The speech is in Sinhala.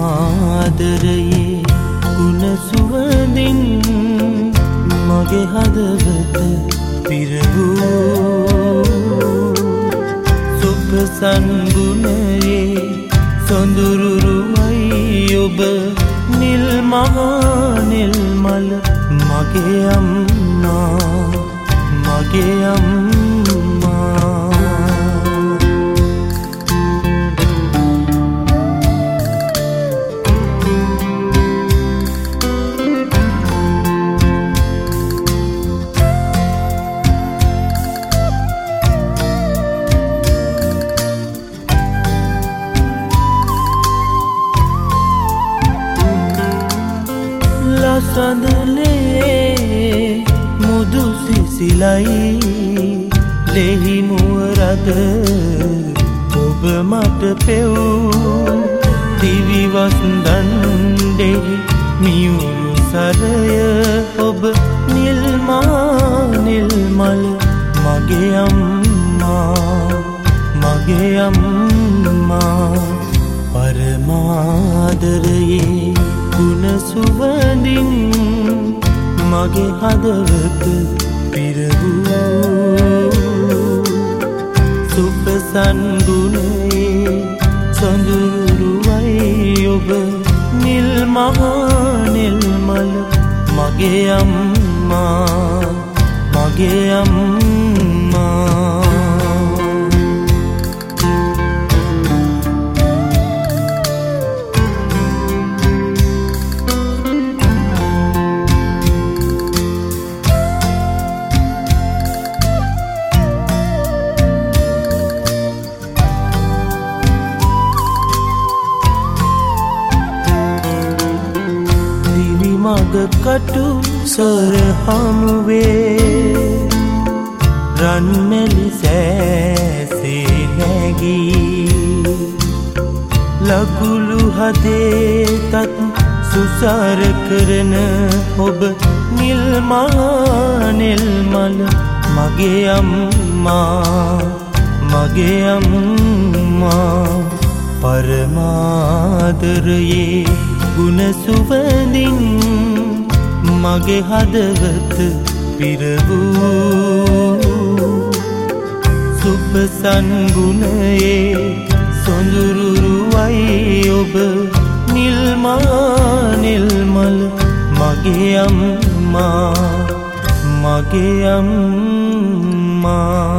පරමාදරයේ ගුණ සුවඳින් මගේ හදවත පිරවූ සුපසන් ගුණයේ සොඳුරුරුවයි ඔබ නිල් මහා නිල් මල මගේ අම්මා මගේ අම්මා සඳලේ මුදු සිසිලයි ලෙහි මුවරද ඔබ මට පෙවූ දිවිවස් දණ්ඩෙහි මියුරු සරය ඔබ නිල්මා නිල්මල මගේ අම්මා මගේ අම්මා පරමාදරයේ ගුණ සුවඳින් මගේ හදවත පිරවූ සුපසන් ගුණයේ සොඳුරුරුවයි ඔබ නිල් මහා නිල් මල මගේ අම්මා මගේ අම්මා මග කටු සොර හමුවේ රන්මැලි සෑසේ නැගී ලකුළු හදේ තත් සුසාර කරන ඔබ නිල් මහා නිල් මල මගේ අම්මා මගේ අම්මා පරමාදරයේ ගුණ සුවඳින් මගේ හදවත පිරවූ සුපසන් ගුණයේ සොඳුරුරුවයි ඔබ නිල් මහා නිල් මල මගේ අම්මා මගේ අම්මා